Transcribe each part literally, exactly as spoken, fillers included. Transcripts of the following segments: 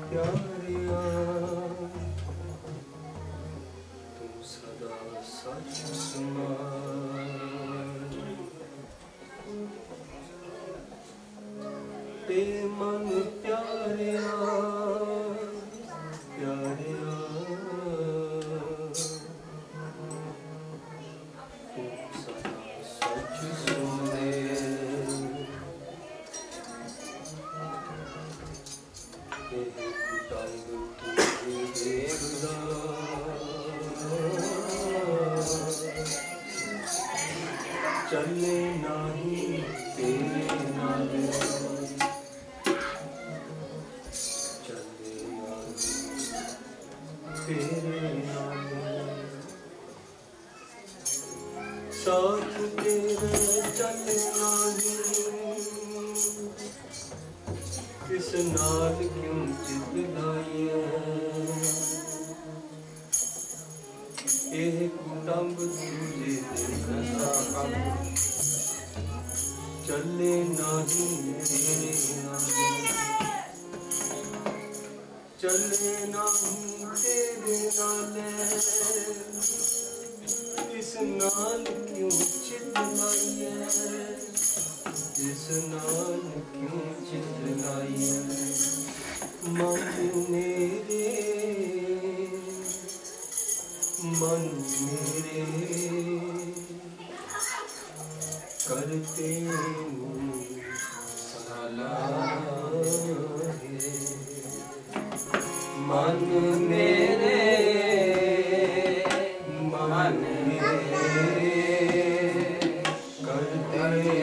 प्यारिया तुम सदा सच समारे ते मन प्यारिया प्यारिया तुम सदा सच सुने चले नहीं तेरे नाल चले नहीं तेरे नाल साथ तेरे चले नहीं किस नाल क्यों चित लाइए एक कुटुंब तुझे देखता चले नहीं तेरे नाल चले नहीं तेरे नाल इस नाल क्यों चित लाइए इस नाल क्यों चित लाइए मन मेरे मन मेरे करते मन मेरे मन मेरे करते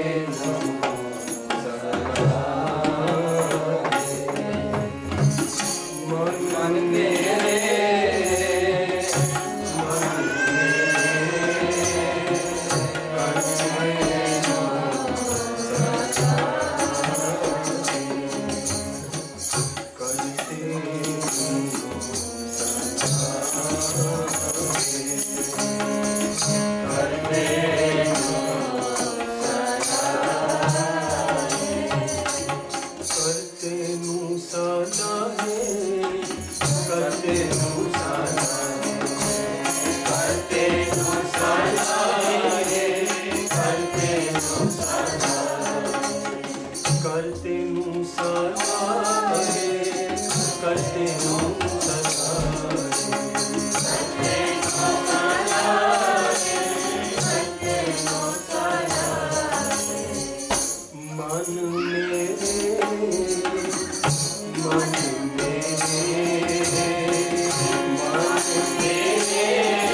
मन मेरे करते हूँ सलाहे करते हूँ सलाहे मन मेरे मन मेरे मन मेरे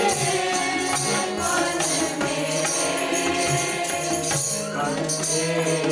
करते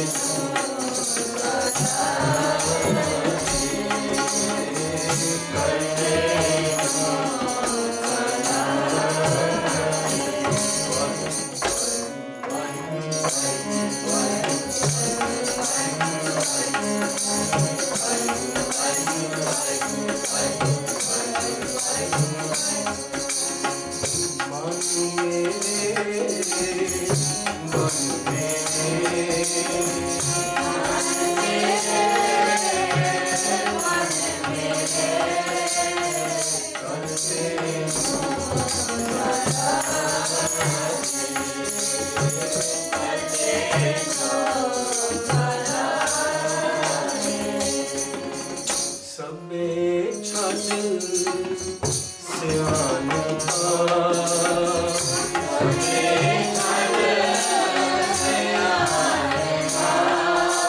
सबे छल सियाने सबे छल सियाने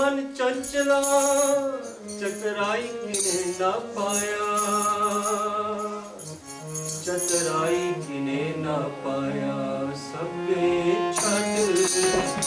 मन चंचला चतुराई किने न पाया, चतुराई किने न पाया, सबे छड़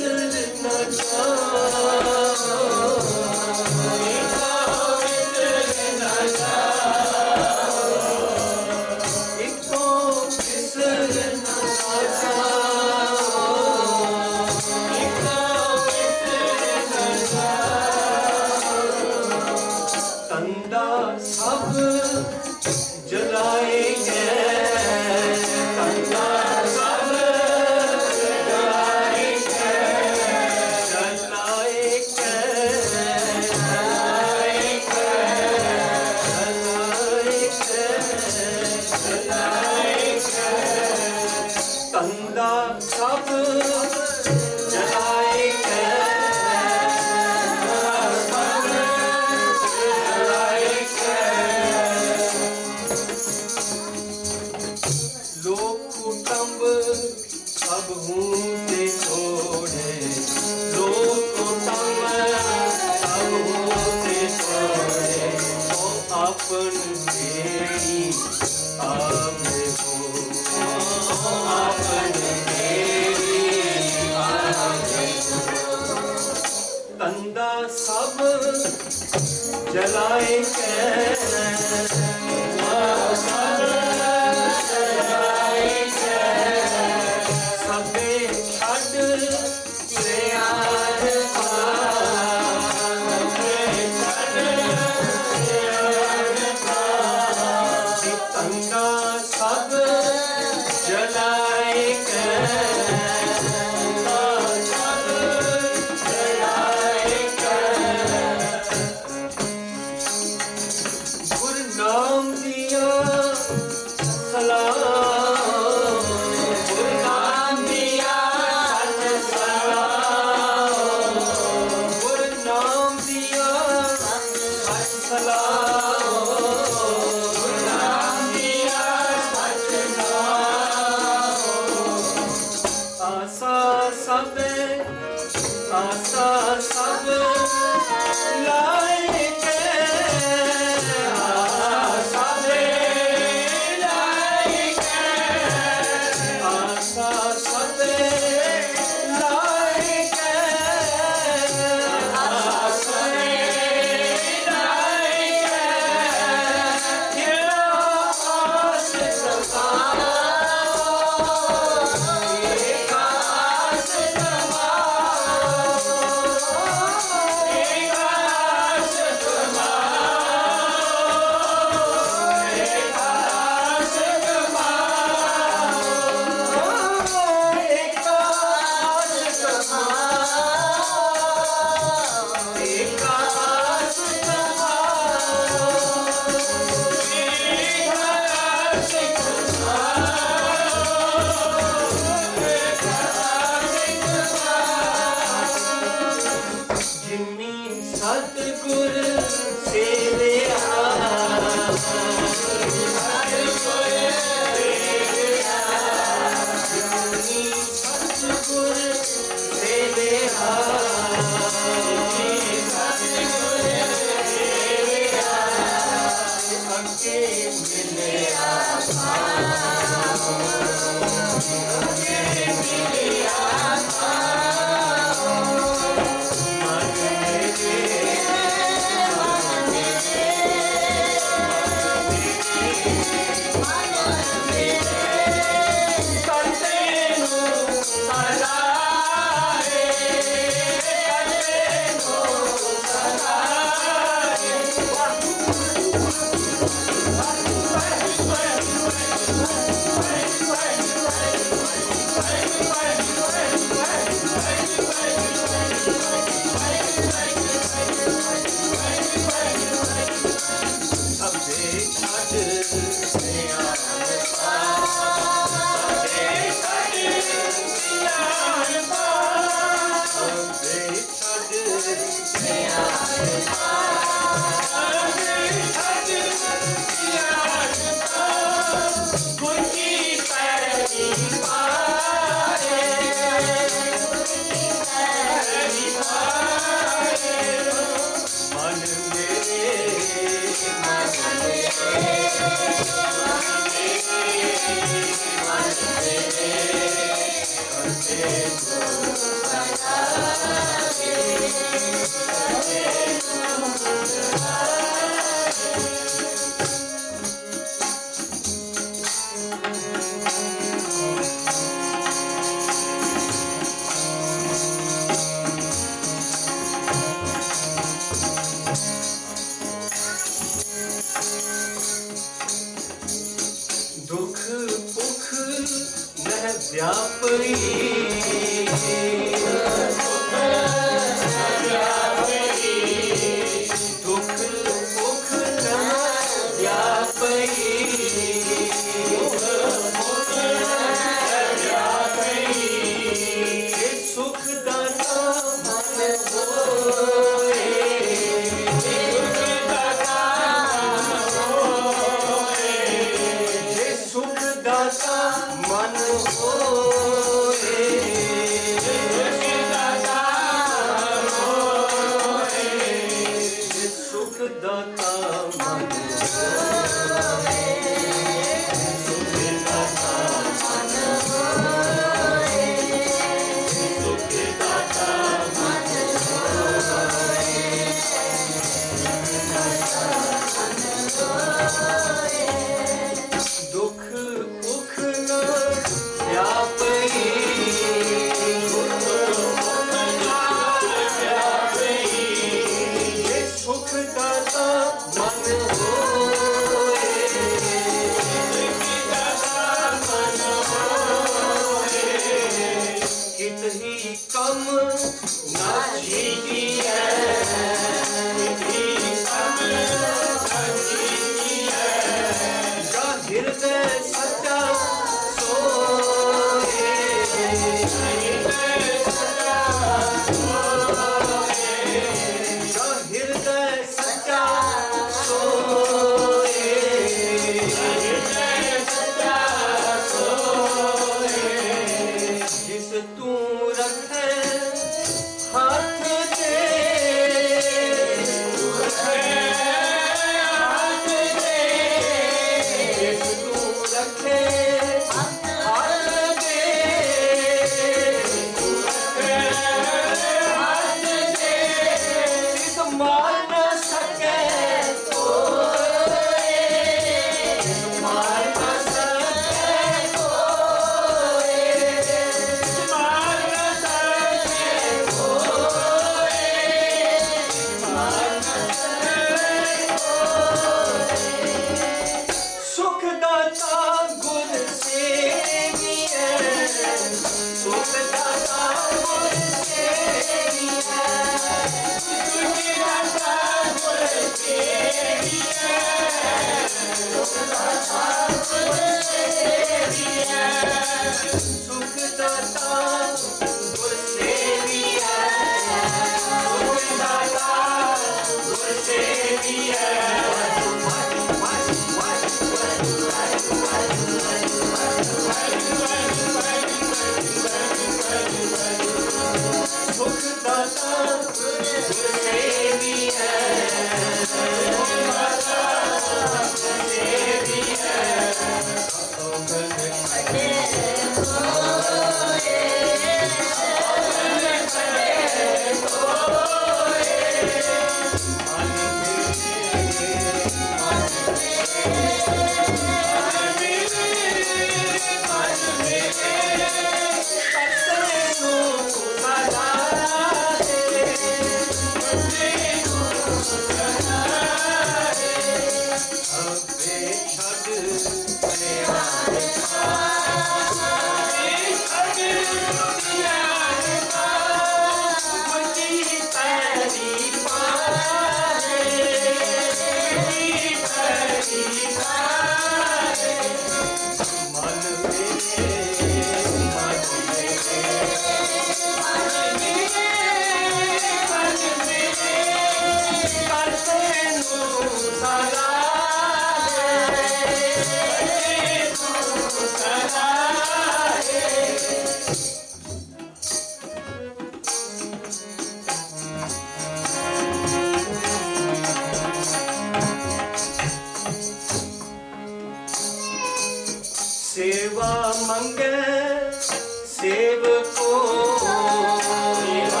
सेवा मंगे सेवको सेवा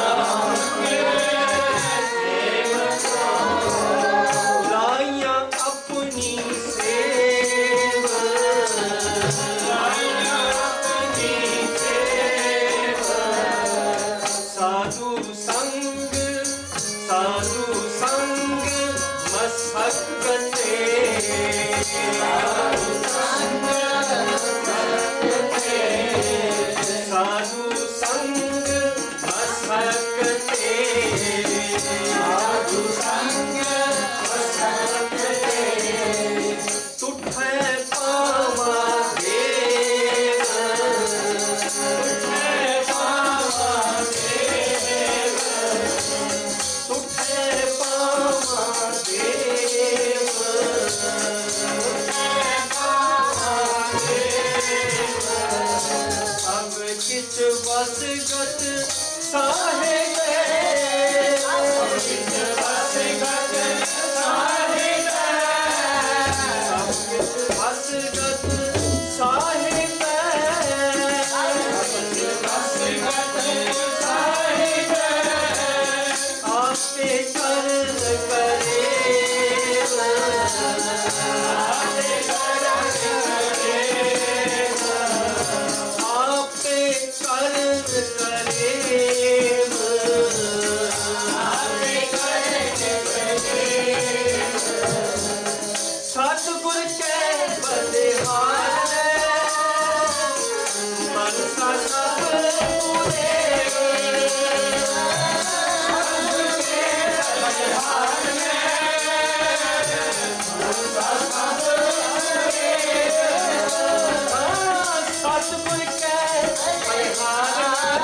गत साहे गए सब किछ बस गत साहे गए सब किछ बस गत साहे गए सब किछ बस गत साहे गए आपे कर्म करे आपे कर्म करे आपे कर्म करे आपे कर्म करे सतगुर के बलिहार मनसा सब पूरे सतगुर के बलिहार सतगुर के बलिहार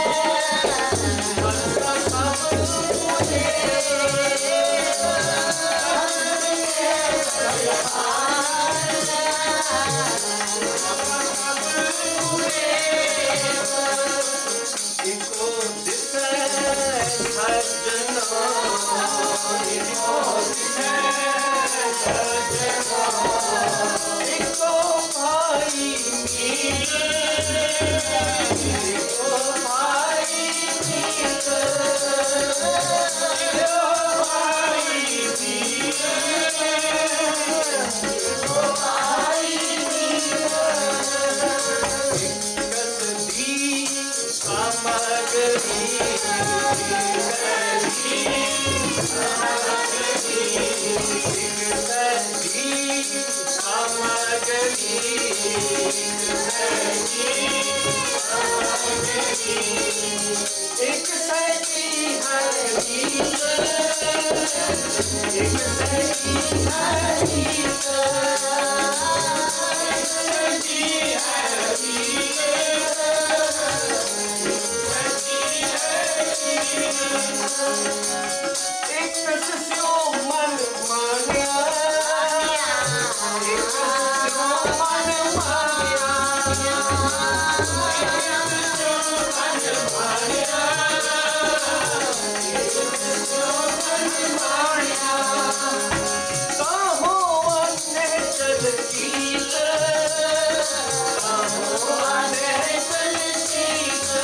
मनसा सब पूरे इको दिसे सजना इको दिसे सजना इको भाई मीत इको भाई मीत इको भाई मीत इको भाई मीत कसदी सामग्री एक सैनी है गीत एक सैनी है गीत एक सैनी है गीत एक सस्यो मन मानिया एक सस्यो मन मानिया एक सस्यो मन मानिया एक सस्यो मन मानिया काहो अन्य चल गीत काहो अन्य चल गीत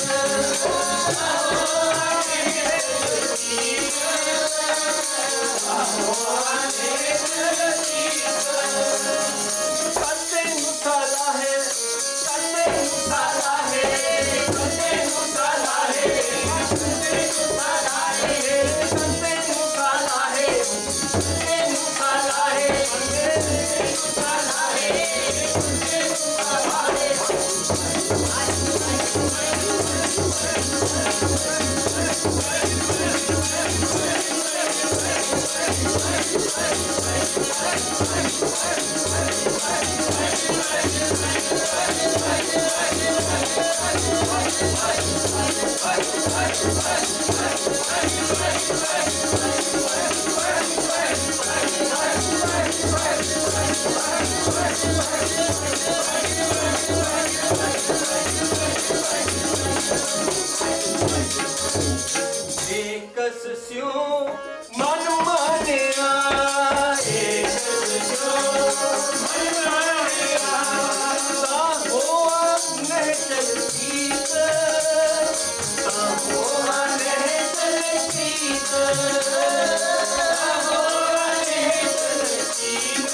कते मुसाला है कते मुसाला है कते मुसाला है कते मुसाला है कते मुसाला है कते मुसाला है कते मुसाला है कते मुसाला एकस स्यो मन मानिया एकस स्यो मन मानिया साहो नहीं चल गीत साहो नहीं चल गीत साहो नहीं चल गीत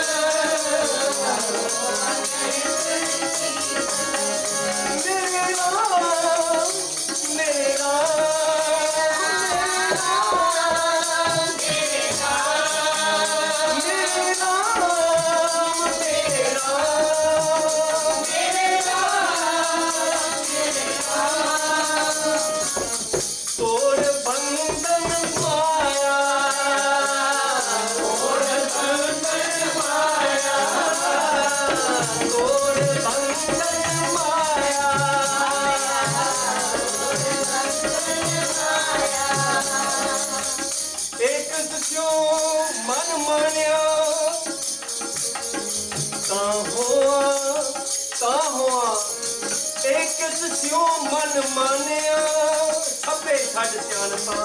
मेरा एक ਸਿਉ ਮਨ ਮਾਨਿਆ ਸਭੇ ਛੱਡ ਸਿਆਣਪਾਂ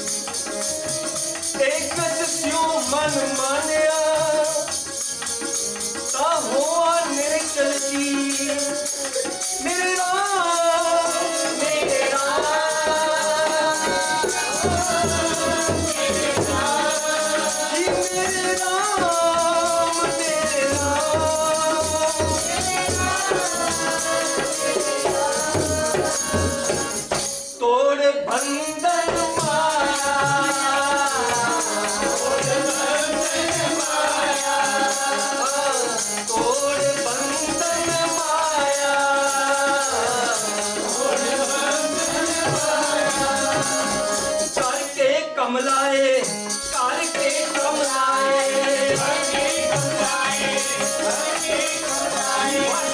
ਇੱਕ ਸਿਉ ਮਨ ਮਾਨਿਆ ਤਾ ਹੋਆ ਨਿਰਕਲ ਜੀ ਮੇਰੇ ਰਾਮ ਮੇਰੇ ਰਾਮ ਮੇਰੇ ਰਾਮ ਜੀ ਮੇਰੇ ਰਾਮ ਮੇਰੇ ਰਾਮ ਤੋੜ ਬੰਧਨ ਮਾਇਆ ਤੋੜ ਬੰਧਨ ਮਾਇਆ ਕਰਕੇ ਕਮਲਾਏ ਕਰਕੇ ਕਮਲਾਏ ਕਰਕੇ ਕਮਲਾਏ ਕਰਕੇ ਕਮਲਾਏ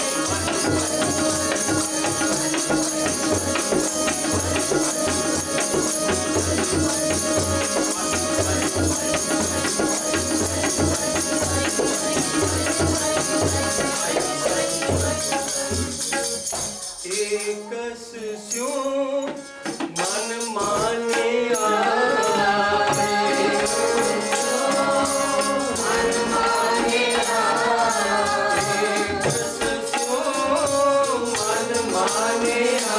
एकस स्यो मन मानिया मन मानिया एकस स्यो मन मानिया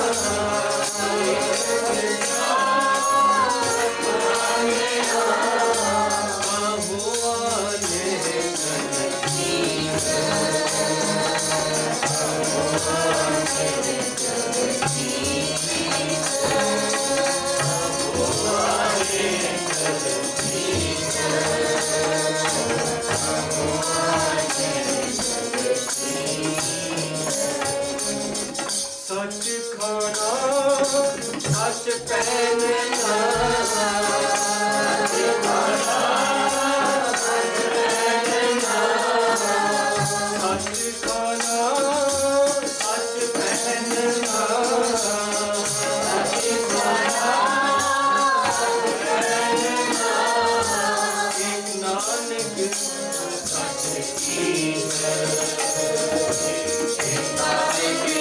सच खाना सच पहनना सच खाना सच पहनना सच खाना सच पहनना सच खाना सच पहनना एक नानक सच की एक नानक